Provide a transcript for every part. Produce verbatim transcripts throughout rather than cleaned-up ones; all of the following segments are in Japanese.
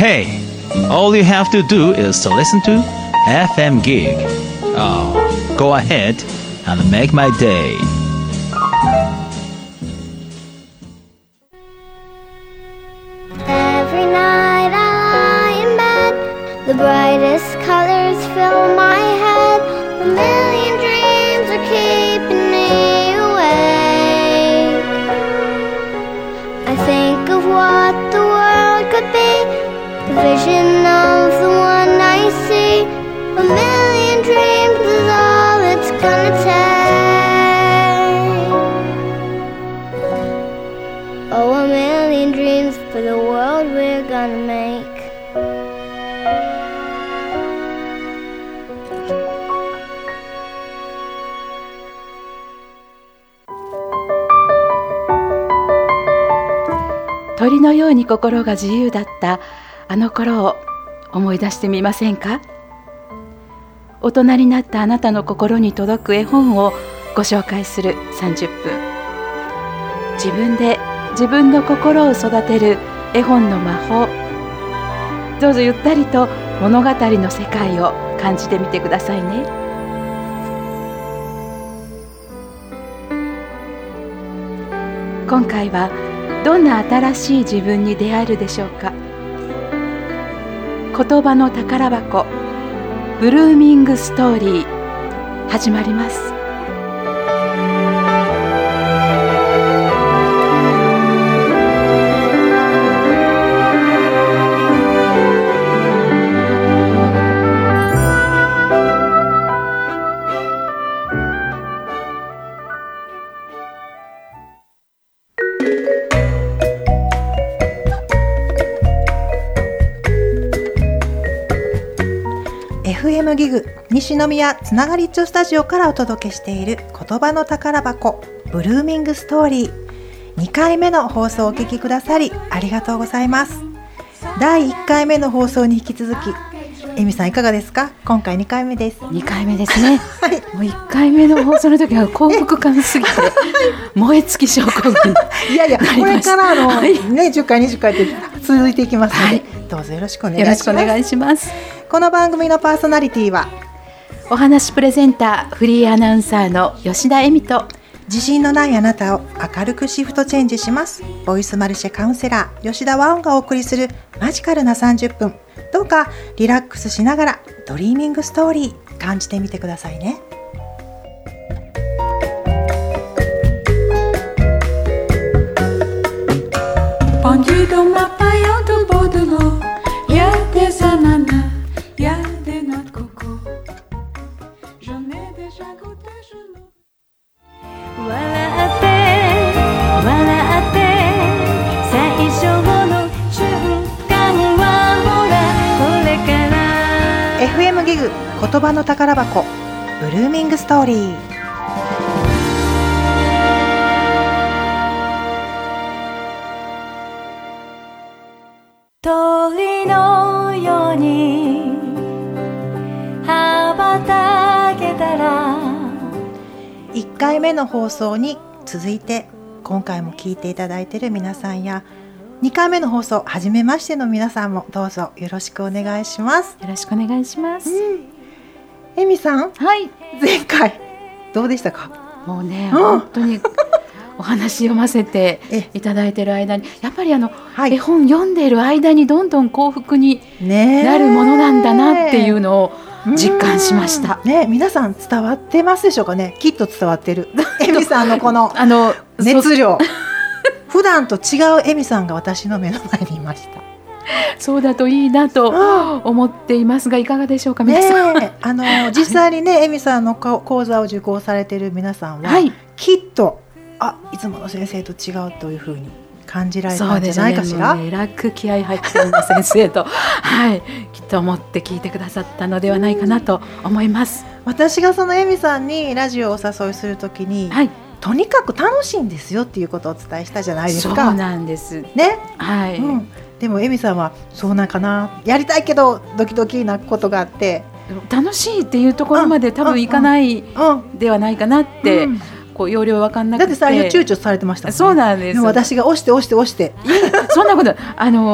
Hey, all you have to do is to listen to エフエム Gig. Oh, go ahead and make my day. Every night I lie in bed, the brightest colors fill my head. A million dreams are keeping me awake. I think of what the world could be, the vision of the one I see. A million dreams is all it's gonna take. Oh, a million dreams for the world we're gonna make. 鳥のように心が自由だったあの頃を思い出してみませんか？大人になったあなたの心に届く絵本をご紹介するさんじゅっぷん。自分で自分の心を育てる絵本の魔法。どうぞゆったりと物語の世界を感じてみてくださいね。今回はどんな新しい自分に出会えるでしょうか。言葉の宝箱、ブルーミングストーリー、始まります。 エフエム ギグ西宮つながりっちょスタジオからお届けしている言葉の宝箱ブルーミングストーリーにかいめの放送をお聞きくださりありがとうございます。だいいっかいめの放送に引き続きエミさんいかがですか？今回にかいめです。 にかいめですね、はい、もういっかいめの放送の時は幸福感すぎて燃え尽き症候群いやいやこれからあの、 はい、 ね、じゅっかいにじゅっかいって続いていきますので、はい、どうぞよろしくお願いします。 よろしくお願いします。 この番組のパーソナリティはお話プレゼンターフリーアナウンサーの吉田恵美と自信のないあなたを明るくシフトチェンジしますボイスマルシェカウンセラー吉田ワオンがお送りするマジカルなさんじゅっぷん。どうかリラックスしながらドリーミングストーリー感じてみてくださいね。エフエム ギグ言葉の宝箱ブルーミングストーリー。 鳥のように羽ばたけたら。 いっかいめの放送に続いて今回も聞いていただいている皆さんやにかいめの放送初めましての皆さんもどうぞよろしくお願いします。 よろしくお願いします。 エミさん、 はい、 前回どうでしたか？ もうね、うん、本当にお話読ませていただいている間にやっぱりあの、はい、絵本読んでいる間にどんどん幸福になるものなんだなっていうのを実感しました。 ね、皆さん伝わってますでしょうかね？きっと伝わってるエミさんのこのあの熱量普段と違うエミさんが私の目の前にいました。 そうだといいなと思っていますがいかがでしょうか皆さん、 ね、あの実際にねエミさんの講座を受講されている皆さんは、はい、きっとあいつもの先生と違うというふうに感じられたんじゃないかしら。 そうですね、もうえらく気合い入ってるな先生と、はい、きっと思って聞いてくださったのではないかなと思います。 私がそのエミさんにラジオをお誘いするときに、はい、とにかく楽しいんですよっていうことをお伝えしたじゃないですか。 そうなんですね、 はい、 うん、でもエミさんはそうなんかなやりたいけどドキドキなことがあって楽しいっていうところまで多分いかないではないかなって、うんうん、こう要領分かんなくて、 だって最初躊躇されてましたもんね。 そうなんです。 でも私が押して押して押してそんなことあの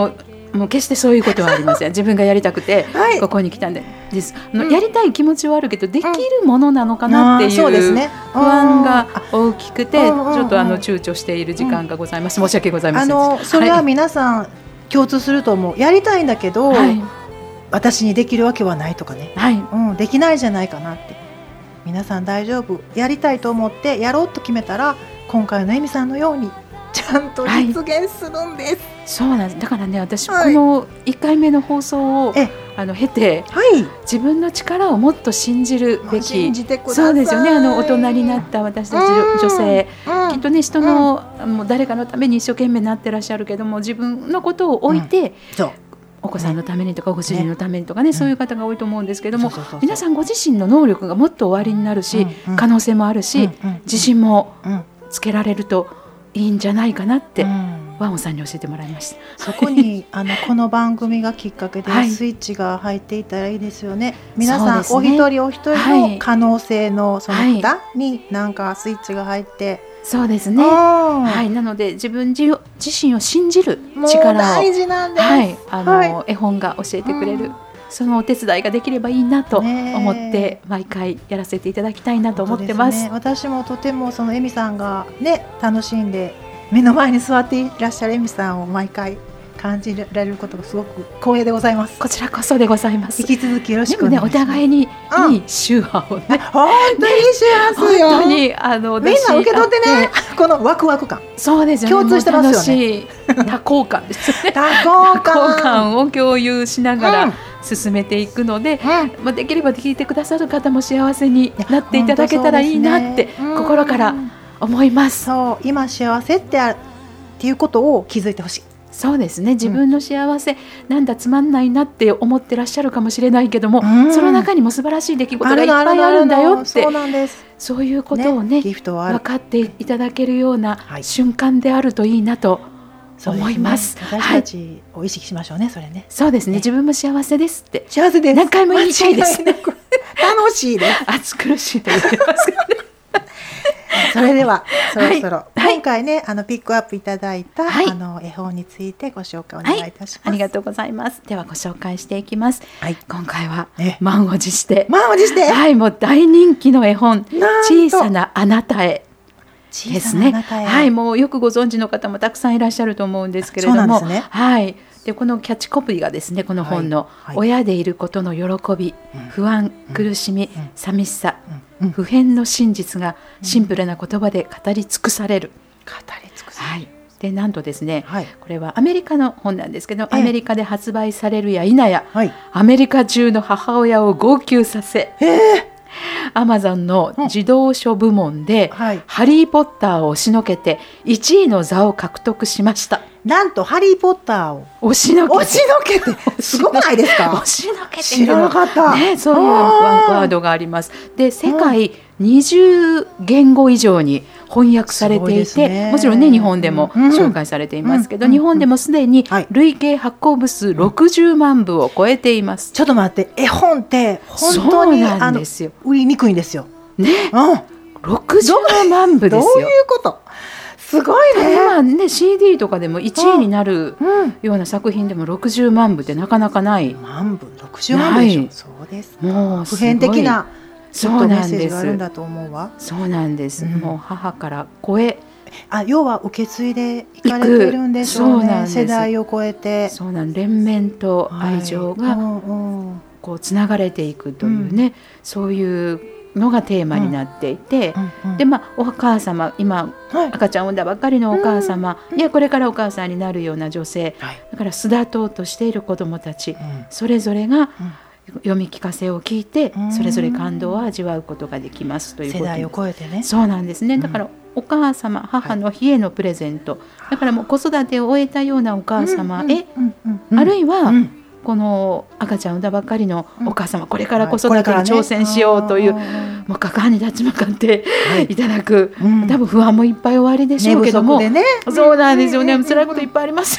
もう決してそういうことはありません。自分がやりたくてはいここに来たんでです、あのうんやりたい気持ちはあるけどできるものなのかなっていうあーそうですね不安が大きくてちうんうんうんょっとあの躊躇している時間がございます。申し訳ございまあせん。 のそれははい皆さん共通すると思う。やりたいんだけど、 はい私にできるわけはないとかね、 はいうん、できないじゃないかなって。皆さん大丈夫、やりたいと思ってやろうと決めたら今回のエミさんのようにちゃんと実現するんです。 そうなんです。だからね私こはいのいっかいめの放送をえあの経てはい、 自分の力をもっと信じるべき信じてください。 そうですよね。あの大人になった私たちうん女性うんきっとね人の、もう誰かのために一生懸命なってらっしゃるけども自分のことを置いて、 そうお子さんのためにとかご主人のためにとかねそういう方が多いと思うんですけども、 そうそうそうそう皆さんご自身の能力がもっとおありになるし、 うんうん可能性もあるし、 うんうん自信もうんつけられるといいんじゃないかなって、 うんワンオさんに教えてもらいました。 そこにあのこの番組がきっかけではいスイッチが入っていたらいいですよね。皆さん、 そうですねお一人お一人はいの可能性のその蓋になんかスイッチが入って、 そうですね。 ははい、なので自分自自身を信じるもう力を大事なんです。 はい、あの、 はい絵本が教えてくれる、 うんそのお手伝いができればいいなとねえ思って毎回やらせていただきたいなと思ってます。 本当ですね、私もとてもそのエミさんがね楽しんで目の前に座っていらっしゃるエミさんを毎回感じられることがすごく光栄でございます。 こちらこそでございます。 引き続きよろしでもねおくお願いします。 互いにうんいい周波をね、 本当にしますよ。 本当にあのみんな受け取って出し合ね、このワクワク感、 そうですよね。 共通してますよねもう楽しい多幸感ですよね。 多幸多感幸感を共有しながうんら進めていくので、 うんまあ、できれば聞いてくださる方も幸せになっていただけたらいいなって本当そうですね心から思います。 そう今幸せってあるっていうことを気づいてほしい。 そうですね。自分の幸せ、なんだつまんないなって思ってらっしゃるかもしれないけども、 うんその中にも素晴らしい出来事がいっぱいあるんだよってそうなんです。 そういうことをねギフトはある。 分かっていただけるようなはい瞬間であるといいなとそうですね思います。 私はい、 たちを意識しましょうね、それね。 そうですね。 ね自分も幸せですって幸せです。 何回も言いたいですね間違いなく楽しいです。 暑苦しいと言ってますけどね。 それではそろそろ、 はい今回ねあのピックアップいただいた、 はいあの絵本についてご紹介お願いいたします。 ありがとうございます。ではご紹介していきます。 はい。 今回はえ満を持して、 満を持して、 はい、もう大人気の絵本なんと小さなあなたへ小さですね。 なあなたへはい、もうよくご存知の方もたくさんいらっしゃると思うんですけれども、 そうなんですねはい。でこのキャッチコピーがですね、この本の、 はいはい親でいることの喜び、 うん不安、苦しみ、 うん寂しさ、 うんうん普遍の真実がシンプルな言葉で語り尽くされる。 語り尽くす。 はい。でなんとですね、 はいこれはアメリカの本なんですけど、 ええアメリカで発売されるや否や、 はい。 アメリカ中の母親を号泣させ、 ええアマゾンの児童書部門で、 はいハリー・ポッターを押しのけていちいの座を獲得しました。 なんとハリーポッターを押しのけて押しのけてすごくないですか押？しのけて知らなかった。 ね、そういうあーワードがあります。で世界にじゅう言語以上に翻訳されていすごいですて、 ねもちろんね日本でもうん紹介されていますけど、 うん日本でもすでにはい累計発行部数ろくじゅうまんぶを超えています。 ちょっと待って、絵本って本当にそうなあのんですよ。 売りにくいんですよ。 ね、 うん。 ろくじゅうまんぶどういうですよ。 こと？すごいね。 今ね シーディー とかでもいちいになるうん。 ような作品でもろくじゅうまんぶってなかなかない。 万部六十万部でしょ。 はいそうです。 もうすごい普遍的なきっそうとメッなんですセージがあるんだと思うわ。 そうなんです。 うんもう母から子へ、 あ、要は受け継いでいかれてるんでしょうね。 そうなんです世代を超えて。 そうなん連綿と愛情がはいうんうんこうつながれていくというね、そういうのがテーマになっていて、 うんうんでまあお母様今はい赤ちゃんを産んだばっかりのお母様、いやこれからお母さんになるような女性、 はいだから巣立とうとしている子どもたち、 うんそれぞれがうん読み聞かせを聞いて、 うんそれぞれ感動を味わうことができますということ世代を超えてね。 そうなんですね。だからお母様、母の日へのプレゼント、だからもう子育てを終えたようなお母様へ、 うんうんうんあるいは、 うんこの赤ちゃんを産んだばっかりのお母様、これから子育てにはいこれからね挑戦しようという、 あーもう果敢に立ち向かってはいいただく、 うん多分不安もいっぱいおありでし寝不ょうけども、 足でね。 そうなんですよね。辛いこといっぱいありますよね。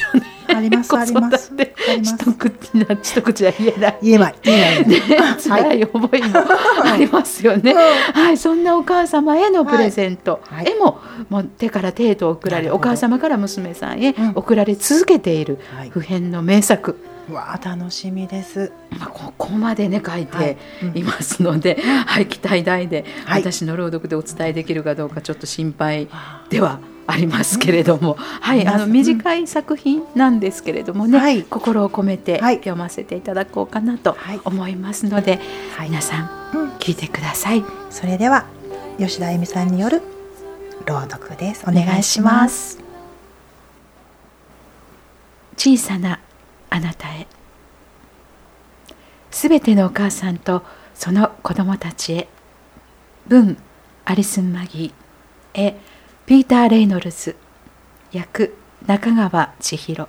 ありますあります。 子育て一口な一口は言えない言えない言えないね、辛い思いもありますよね、はい、そんなお母様へのプレゼント、はい、絵も、もう手から手へと送られ、お母様から娘さんへ送られ続けている普遍の名作、 うん、わあ楽しみです、 まあ、ここまでね書いていますので、はいうんはい、期待大で、はい、私の朗読でお伝えできるかどうかちょっと心配ではありますけれども、うんはい、あの短い作品なんですけれどもね、はい、心を込めて読ませていただこうかなと思いますので、はい、皆さん、うん、聞いてください。 それでは吉田恵美さんによる朗読です。お願いします。 小さなあなたへ、すべてのお母さんとその子供たちへ。文アリスン・マギー、絵ピーター・レイノルズ、役中川千尋。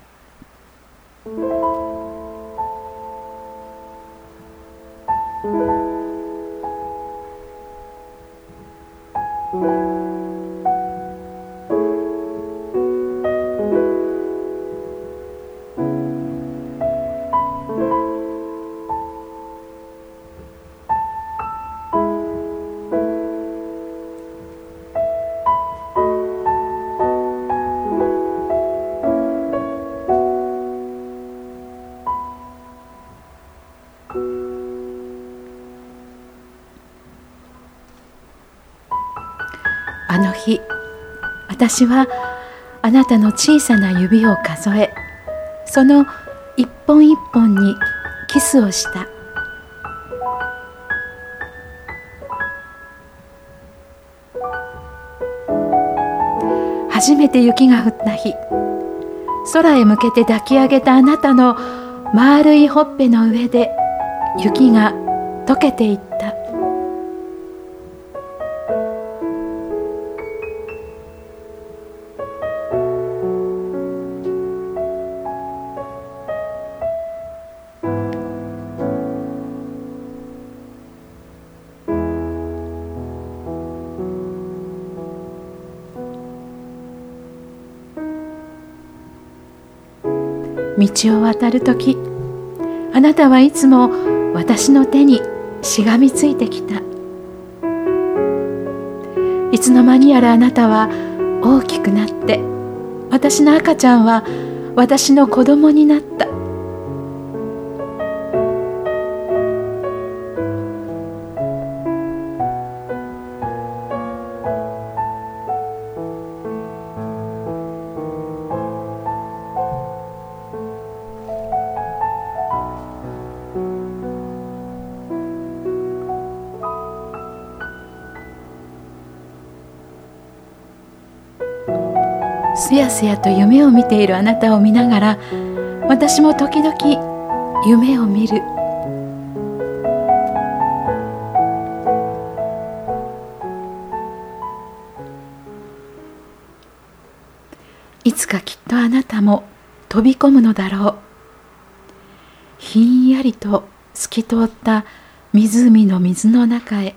あの日、私はあなたの小さな指を数え、その一本一本にキスをした。初めて雪が降った日、空へ向けて抱き上げたあなたの丸いほっぺの上で雪が溶けていった。道を渡るとき、あなたはいつも私の手にしがみついてきた。いつの間にやらあなたは大きくなって、私の赤ちゃんは私の子供になった。すやすやと夢を見ているあなたを見ながら、私も時々夢を見る。いつかきっとあなたも飛び込むのだろう。ひんやりと透き通った湖の水の中へ、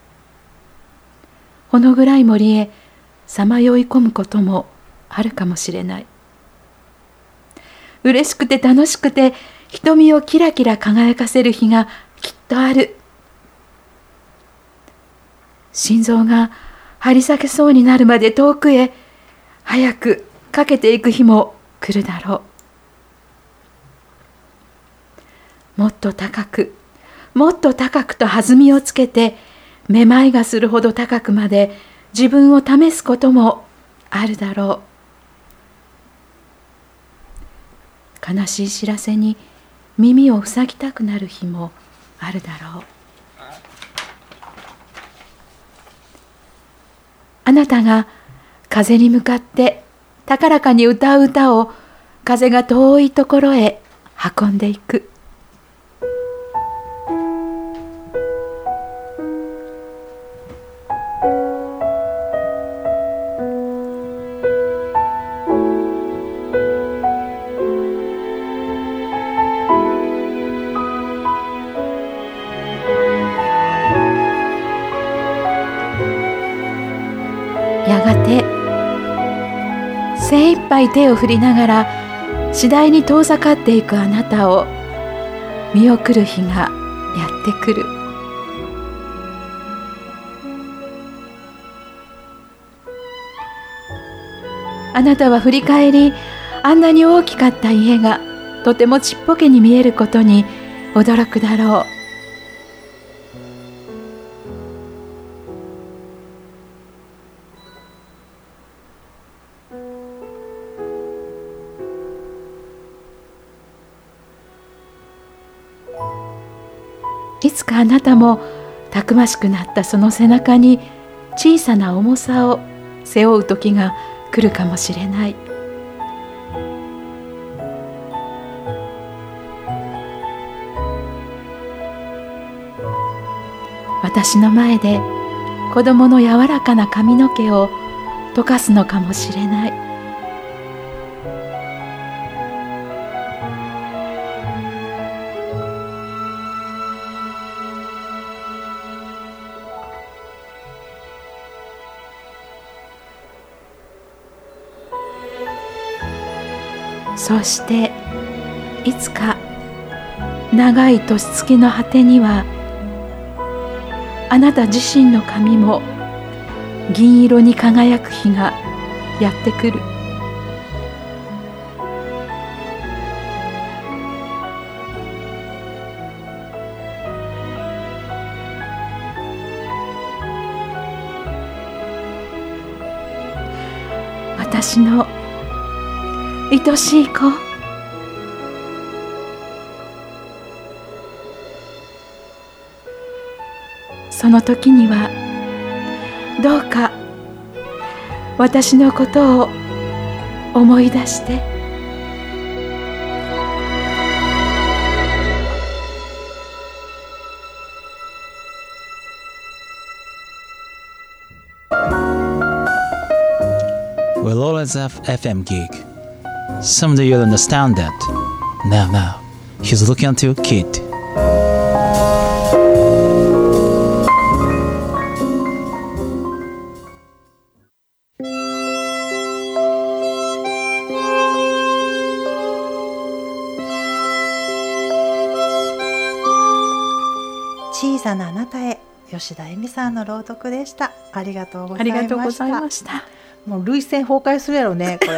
ほの暗い森へさまよい込むこともあるかもしれない。嬉しくて楽しくて瞳をキラキラ輝かせる日がきっとある。心臓が張り裂けそうになるまで遠くへ早くかけていく日も来るだろう。もっと高く、もっと高くと弾みをつけて、めまいがするほど高くまで自分を試すこともあるだろう。悲しい知らせに耳を塞ぎたくなる日もあるだろう。あなたが風に向かって高らかに歌う歌を風が遠いところへ運んでいく。やがて精一杯手を振りながら次第に遠ざかっていくあなたを見送る日がやってくる。あなたは振り返り、あんなに大きかった家がとてもちっぽけに見えることに驚くだろう。いつかあなたもたくましくなったその背中に小さな重さを背負う時が来るかもしれない。私の前で子供の柔らかな髪の毛を溶かすのかもしれない。そしていつか長い年月の果てにはあなた自身の髪も銀色に輝く日がやってくる。私の愛しい子、その時にはどうか私のことを思い出して。 We'll always have F M gig. Someday you'll understand that. Now, now, he's looking at your kid. 小さなあなたへ、吉田恵美さんの朗読でした。ありがとうございました。 ありがとうございました。 もう涙腺崩壊するやろねこれ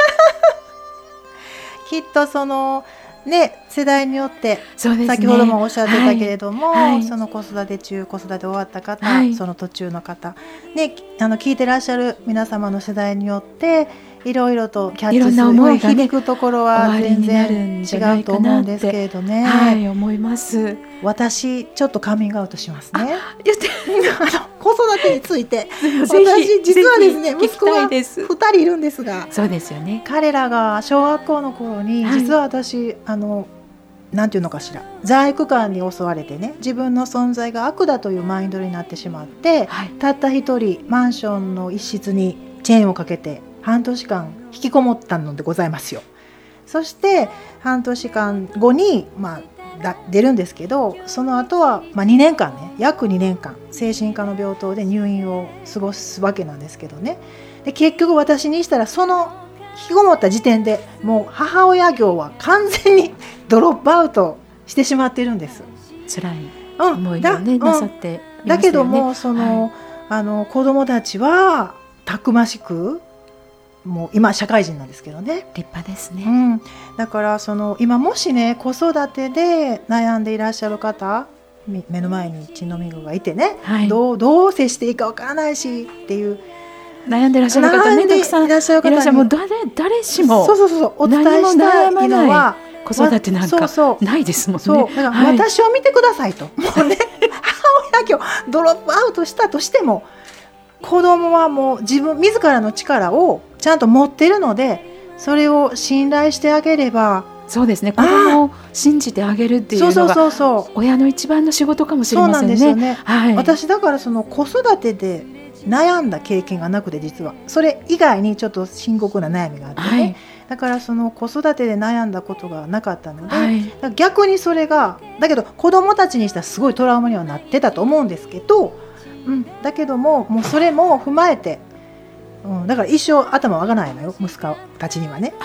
きっとそのね世代によって、 そうですね、 先ほどもおっしゃってたけれども、 はいはい、 その子育て中子育て終わった方、 はい、 その途中の方、ね、あの聞いてらっしゃる皆様の世代によっていろいろとキャッチする、いろんな思いがね、響くところは全然違うと思うんですけれどね。 はい、思います。 私ちょっとカミングアウトしますね。 言って子育てについて私実はですね、息子がふたりいるんですが、 そうですよね。 彼らが小学校の頃に、はい、実は私あのなんていうのかしら、罪悪感に襲われてね、自分の存在が悪だというマインドになってしまって、はい、たった一人マンションの一室にチェーンをかけて半年間引きこもったのでございますよ。そして半年間後に、まあ、だ出るんですけど、その後は、まあ、にねんかんね、約にねんかん精神科の病棟で入院を過ごすわけなんですけどね。で結局私にしたらその引きこもった時点でもう母親業は完全にドロップアウトしてしまっているんです。 辛い思いをね、うん、なさっていましたよね。 だけどもその、はい、あの子供たちはたくましく、もう今社会人なんですけどね、 立派ですね、 うん、だからその今もしね子育てで悩んでいらっしゃる方、目の前に血のみぐがいてね、はい、どう、どう接していいかわからないしっていう悩んでいらっしゃる方ね、たくさんいらっしゃる方に、いらっしゃる、もう誰、誰しもそうそうそう、お伝えしたいのは子育てなんかないですもんね。 そうそう、だから私を見てくださいと、はい、もうね母親業ドロップアウトしたとしても子供はもう自分自らの力をちゃんと持っているので、それを信頼してあげれば。 そうですね、子供を信じてあげるっていうのがそうそうそうそう、親の一番の仕事かもしれませんね。そうなんですよね、はい、 私だからその子育てで悩んだ経験がなくて、実はそれ以外にちょっと深刻な悩みがあってね、はい、だからその子育てで悩んだことがなかったので、はい、逆にそれがだけど子供たちにしたらすごいトラウマにはなってたと思うんですけど、うん、だけどももうそれも踏まえて、うん、だから一生頭上がらないのよ、息子たちにはね。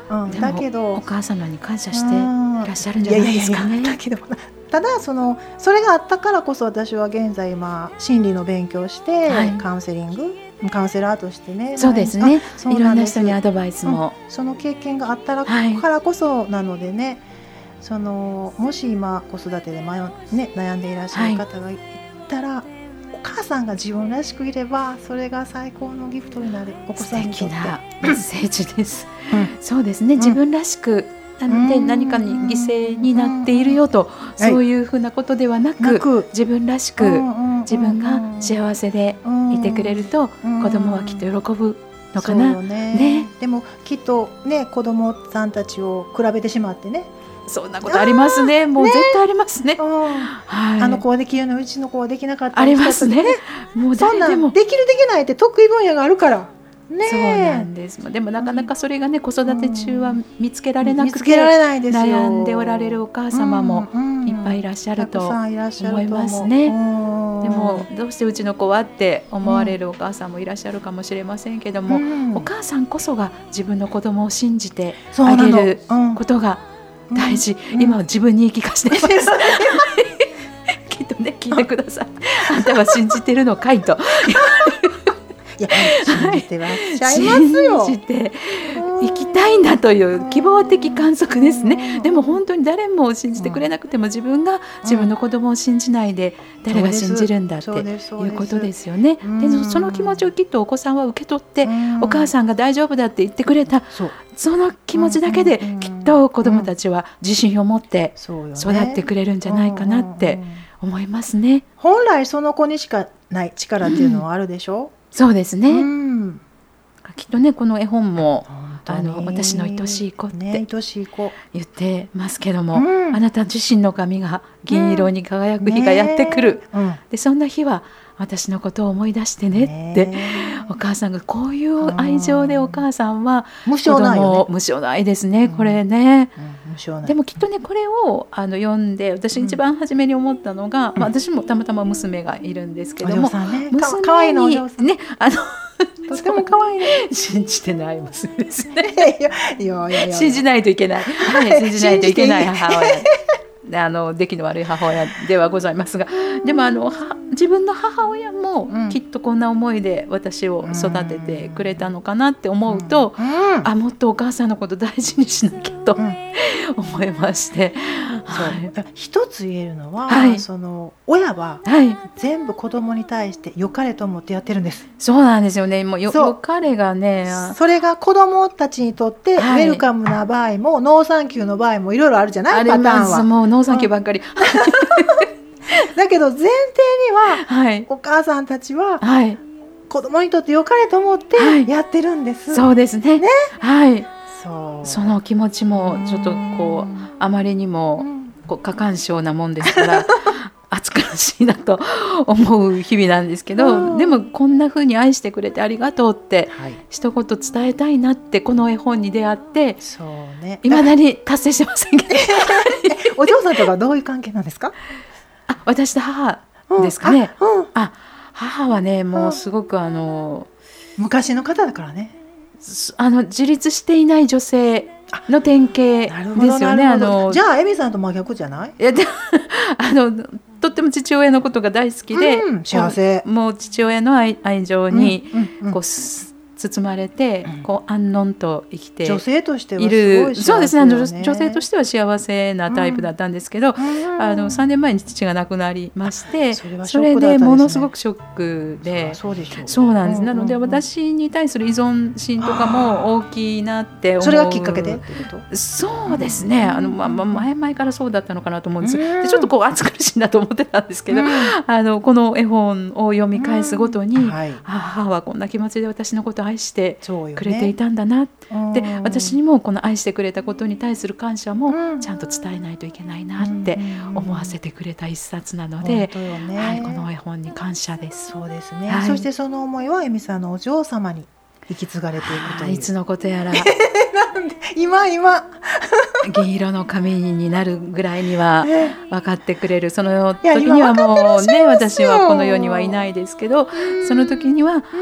うん、 でもだけどお母様に感謝していらっしゃるんじゃないですかね。 いやいやいやだけどただそのそれがあったからこそ私は現在今心理の勉強をして、はい、カウンセリングカウンセラーとしてね。 そうですね。 そういろんな人にアドバイスも、 うん、その経験があったら、 はい、 からこそなのでね、そのもし今子育てで迷、ね、悩んでいらっしゃる方がいたら、はい、お母さんが自分らしくいればそれが最高のギフトになる。お子さんにとって素敵なメッセージです、 うん、 そうですね、自分らしくなので何かに犠牲になっているよと、そういうふうなことではなく、はい、自分らしく自分が幸せでいてくれると子供はきっと喜ぶのかな、 ねね、 でもきっとね子供さんたちを比べてしまってね、 そんなことありますね。もう絶対ありますね。 はい、あの子はできるのうちの子はできなかったありますね。もう誰でもそんなんできるできないって得意分野があるからね。 そうなんです。でもなかなかそれがね子育て中は見つけられなくて、 見つけられないですよ。 悩んでおられるお母様もいっぱいいらっしゃると思いますね。でもどうしてうちの子はって思われるお母さんもいらっしゃるかもしれませんけども、お母さんこそが自分の子供を信じてあげることが大事。今は自分に言い聞かせてますきっとね聞いてください。あんたは信じてるのかいといや信じてらっしゃいますよ。 信じて生きたいんだという希望的観測ですね。でも本当に誰も信じてくれなくても自分が自分の子供を信じないで誰が信じるんだっていうことですよね。でその気持ちをきっとお子さんは受け取ってお母さんが大丈夫だって言ってくれたその気持ちだけできっと子供たちは自信を持って育ってくれるんじゃないかなって思いますね。 本来その子にしかない力っていうのはあるでしょう、うん、 そうですね、 うん、 きっとねこの絵本もあの私の愛しい子ってね、愛しい子言ってますけども、うん、あなた自身の髪が銀色に輝く日がやってくる、うんね、でそんな日は私のことを思い出してねって、ね、お母さんがこういう愛情でお母さんは無償ないよね。 無償ないですね、これね、 うんうん、無償ない。 でもきっとねこれをあの読んで私一番初めに思ったのが、うんまあ、私もたまたま娘がいるんですけども、 ね、 娘かわいいのお嬢さんねあのとても可愛いね。 信じてない娘ですねいやいやいやいや信じないといけない、はい、信じないといけない母親あの出来の悪い母親ではございますが、でもあの自分の母親もきっとこんな思いで私を育ててくれたのかなって思うと、うんうん、あもっとお母さんのこと大事にしなきゃと、うん、思いまして、 はい、一つ言えるのは、 はい、 その親は全部子供に対して良かれと思ってやってるんです。 そうなんですよね。もうよ良かれがね、 それが子供たちにとってウェルカムな場合も、はい、ノーサンキューの場合もいろいろあるじゃない、パターンは。あります。 もうノーサンキューばっかり、 うん、だけど前提には、はい、お母さんたちは、はい、子供にとって良かれと思ってやってるんです、 はい、そうですね、 ね、 はい、 そう、 その気持ちもちょっとこうあまりにもこう過干渉なもんですから暑苦しいなと思う日々なんですけど、でもこんな風に愛してくれてありがとうって一言伝えたいなってこの絵本に出会っていま、ね、だに達成してませんけどお嬢さんとかどういう関係なんですか？ あ、私と母ですかね、 うんうん、 あ母はねもうすごくあの昔の方だからね、 あの自立していない女性の典型ですよね。あのじゃあエミさんと真逆じゃない？ いやであのとっても父親のことが大好きで、 うん、幸せ、 もう父親の 愛, 愛情にこう、うんうん包まれて、うん、こう安穏と生きている女性としてはすごい幸せよね。 そうですね、あの女性としては幸せなタイプだったんですけど、うん、あのさんねんまえに父が亡くなりまして、 それはシそれョックだったですね。 でものすごくショックで、 そうでしょう。 そうなんです。なので私に対する依存心とかも大きいなって思う。 それがきっかけでってこと？ そうですね、あの、まあ、前々からそうだったのかなと思うんです。でちょっとこう暑苦しいなと思ってたんですけど、うん、あのこの絵本を読み返すごとに、うんはい、母はこんな気持ちで私のことを愛してくれていたんだな、で私にもこの愛してくれたことに対する感謝もちゃんと伝えないといけないなって思わせてくれた一冊なので、ねはい、この絵本に感謝です。 そうですね、 はい、 そしてその思いはエミさんのお嬢様に引き継がれていくという、 いつのことやらなんで今今銀色の髪になるぐらいには分かってくれる、その時にはもうね私はこの世にはいないですけど、その時には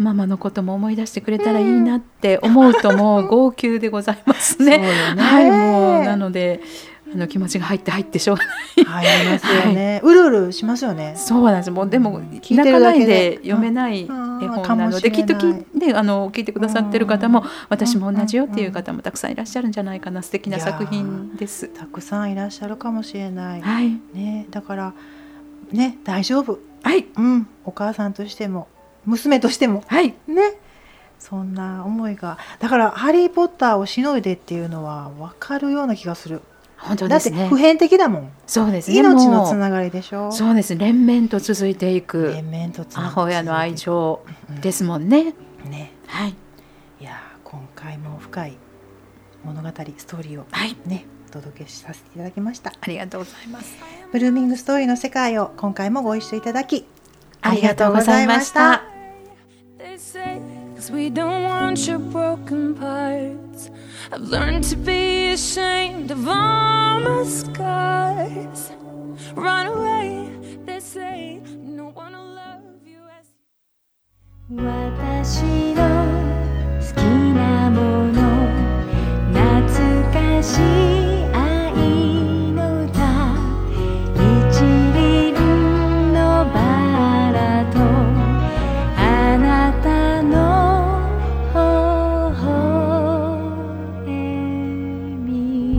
ママのことも思い出してくれたらいいなって思うともう号泣でございますね。 そうよね。 はい、もうなのであの気持ちが入って入ってしょうがない入りますよね、はい、うるうるしますよね。 そうなんです。もうでも泣かないで読めない絵本なので、きっとき、ね、あの聞いてくださってる方も私も同じよっていう方もたくさんいらっしゃるんじゃないかな。素敵な作品です。 たくさんいらっしゃるかもしれない、 はいね、だからね大丈夫、 はいうん、お母さんとしても娘としても、 はいね、そんな思いがだからハリーポッターをしのいでっていうのは分かるような気がする。 本当ですね。 だって普遍的だもん。 そうですね。 命のつながりでしょ。 そうです。連綿と続いていく連綿とつなが母親の愛情ですもんね、 うん、ね、 はい、 いや今回も深い物語ストーリーを、 はいね、お届けさせていただきました。 ありがとうございます。 ブルーミングストーリーの世界を今回もご一緒いただきありがとうございました。 'Cause we don't want your broken parts. I've learned to be ashamed of all my scars. Run away, they say, no one will love you as you. 私の好きなもの、懐かしい愛の歌、一輪のバラとあなたの微笑み。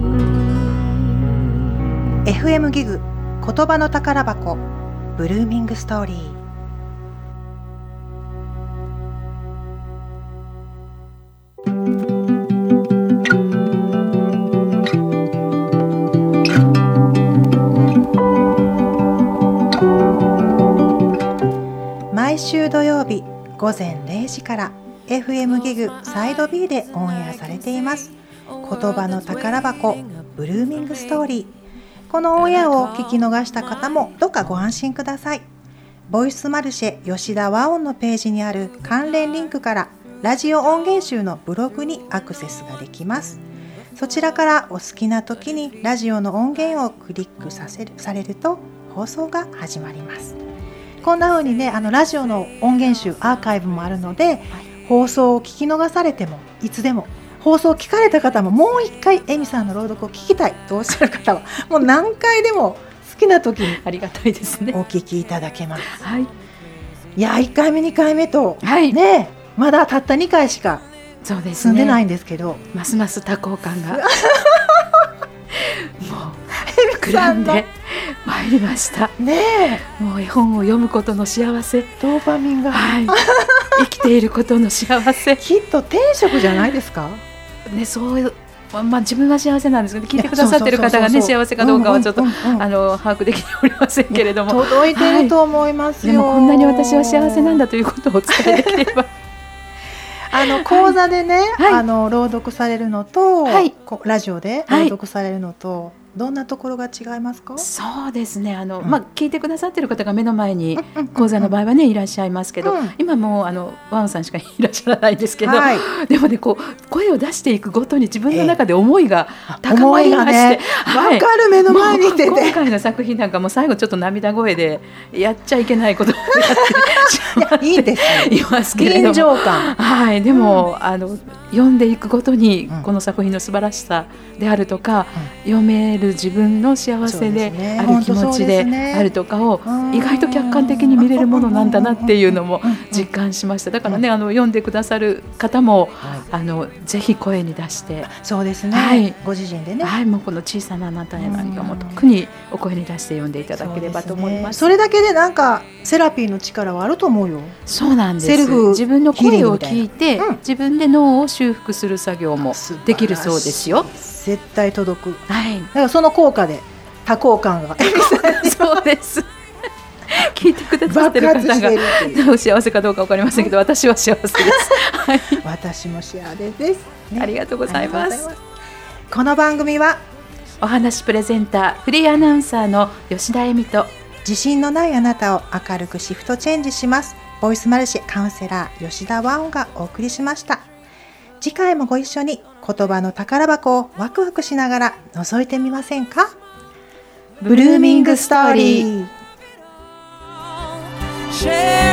エフエム ギグ言葉の宝箱ブルーミングストーリー。毎週土曜日午前れいじから エフエム ギグサイド B でオンエアされています言葉の宝箱ブルーミングストーリー。このオンエアを聞き逃した方もどうかご安心ください。ボイスマルシェ吉田和音のページにある関連リンクからラジオ音源集のブログにアクセスができます。そちらからお好きな時にラジオの音源をクリックさせるされると放送が始まります。こんな風にね、あのラジオの音源集アーカイブもあるので、はい、放送を聞き逃されてもいつでも、放送を聞かれた方ももう一回エミさんの朗読を聞きたいとおっしゃる方はもう何回でも好きな時にありがたいですね、 お聞きいただけます。 はい、 いやいっかいめにかいめと、 はい、 ね、まだたったにかいしか住んでないんですけど、 ね、ますます多幸感がもう膨らんで参りましたね。えもう絵本を読むことの幸せ、 ドーパミンが、 はい、生きていることの幸せきっと天職じゃないですかね。そういうまあ、自分は幸せなんですけど、聞いてくださっている方がね幸せかどうかはちょっと、うんうんうん、あの把握できておりませんけれども、 届いてると思いますよ、 はい、でもこんなに私は幸せなんだということをお伝えできればあの講座でね、 はい、 あの朗読されるのと、はい、ラジオで朗読されるのと、はい、どんなところが違いますか？ そうですね、あの、うん、まあ、聞いてくださっている方が目の前に講座の場合はねいらっしゃいますけど、うん、今もうあのワンさんしかいらっしゃらないんですけど、はい、でもねこう声を出していくごとに自分の中で思いが高まりまして、 えーね、はい、分かる、目の前にいてて、 今回の作品なんかも最後ちょっと涙声でやっちゃいけないことをやってしまっていいですいますけれども、臨場感、はい、でも、うん、あの読んでいくごとにこの作品の素晴らしさであるとか、うん、読める自分の幸せである気持ちであるとかを意外と客観的に見れるものなんだなっていうのも実感しました。だからね、あの読んでくださる方も、はい、あのぜひ声に出して、 そうですね、 はい、 ご自身でね、 はい、もうこの小さなあなたへの愛がもう特にお声に出して読んでいただければと思います。 そ, ね、それだけでなんかセラピーの力はあると思うよ。 そうなんです。 セルフ自分の声を聞いて、うん、自分で脳を修復する作業もできるそうですよ。 絶対届く、 はい、 だからその効果で多幸感がそうです聞いてくださってる方が幸せかどうか分かりませんけど、私は幸せです、はい、 私も幸せです、ね、 ありがとうございます。 この番組はお話プレゼンターフリーアナウンサーの吉田恵美と自信のないあなたを明るくシフトチェンジしますボイスマルシェカウンセラー吉田和音がお送りしました。次回もご一緒に言葉の宝箱をワクワクしながら覗いてみませんか？ブルーミングストーリー。